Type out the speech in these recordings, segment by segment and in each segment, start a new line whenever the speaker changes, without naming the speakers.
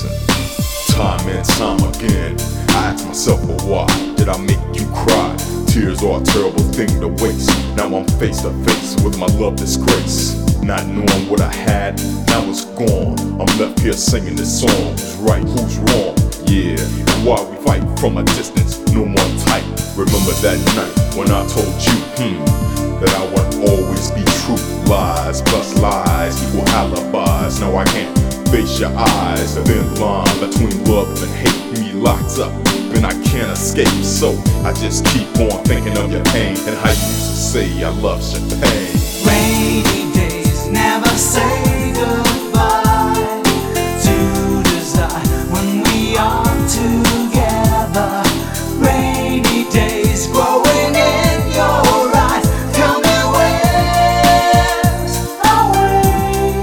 listen. Time and time again, I ask myself, well, why did I make you cry? Tears are a terrible thing to waste. Now I'm face to face with my love disgrace. Not knowing what I had, now it's gone. I'm left here singing this song. Who's right, who's wrong? Yeah, and why we fight from a distance, no more tight. Remember that night when I told you, that I would always be true. Lies plus lies equal alibis. Now I can't face your eyes. The thin line between love and hate, me locked up and I can't escape. So I just keep on thinking of your pain and how you used to say I love your pain.
Rainy days never say goodbye to desire when we are together. Rainy days growing in your eyes. Tell me where's our way?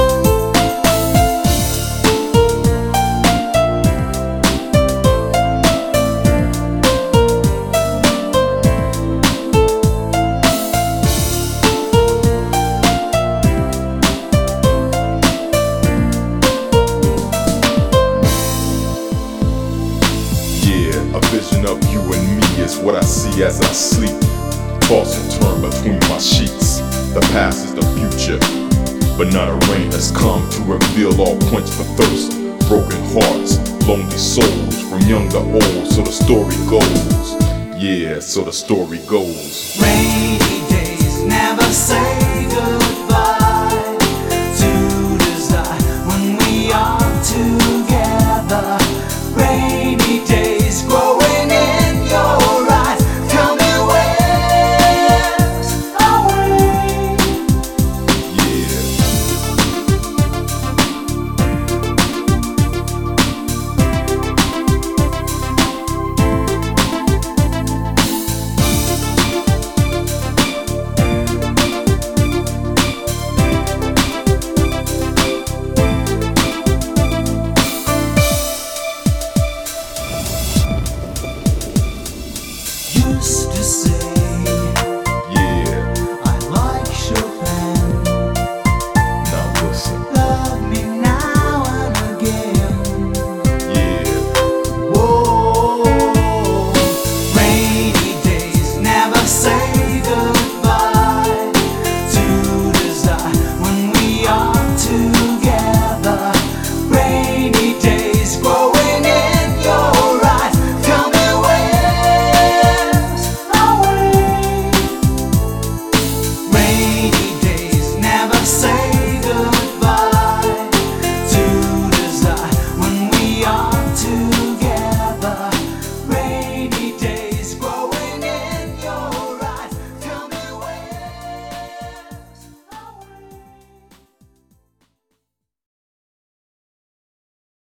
A vision of you and me is what I see as I sleep. Toss and turn between my sheets. The past is the future, but not a rain has come to reveal all quench for thirst. Broken hearts, lonely souls, from young to old, so the story goes. Yeah, so the story goes.
Rainy days never say